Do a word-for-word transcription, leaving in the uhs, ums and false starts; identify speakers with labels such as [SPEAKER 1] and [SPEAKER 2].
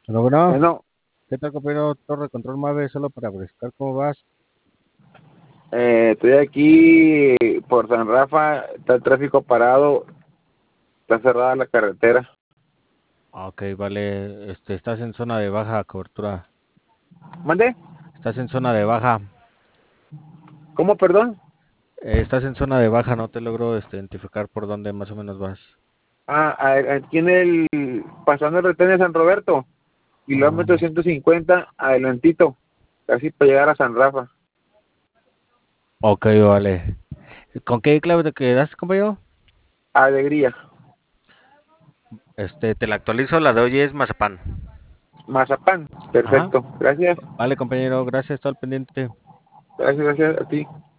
[SPEAKER 1] Bueno, bueno,
[SPEAKER 2] Bueno,
[SPEAKER 1] ¿qué tal, compañero? Torre Control Mave, solo para verificar cómo vas.
[SPEAKER 2] eh, estoy aquí por San Rafa, está el tráfico parado, está cerrada la carretera.
[SPEAKER 1] Ah, Ok, vale, este, estás en zona de baja cobertura.
[SPEAKER 2] ¿Mande?
[SPEAKER 1] Estás en zona de baja.
[SPEAKER 2] ¿Cómo, perdón?
[SPEAKER 1] Eh, estás en zona de baja, no te logro este, identificar por dónde más o menos vas.
[SPEAKER 2] Ah, a- aquí en el, pasando el retén de San Roberto,
[SPEAKER 1] Ah,
[SPEAKER 2] kilómetro ciento cincuenta, adelantito, casi para llegar a San Rafa.
[SPEAKER 1] ok, vale. ¿Con qué clave te quedaste, compañero?
[SPEAKER 2] Alegría,
[SPEAKER 1] Este, te la actualizo, la de hoy es Mazapán.
[SPEAKER 2] Mazapán,
[SPEAKER 1] Ajá,
[SPEAKER 2] perfecto. Gracias,
[SPEAKER 1] vale, compañero, gracias, todo al pendiente.
[SPEAKER 2] gracias, gracias a ti.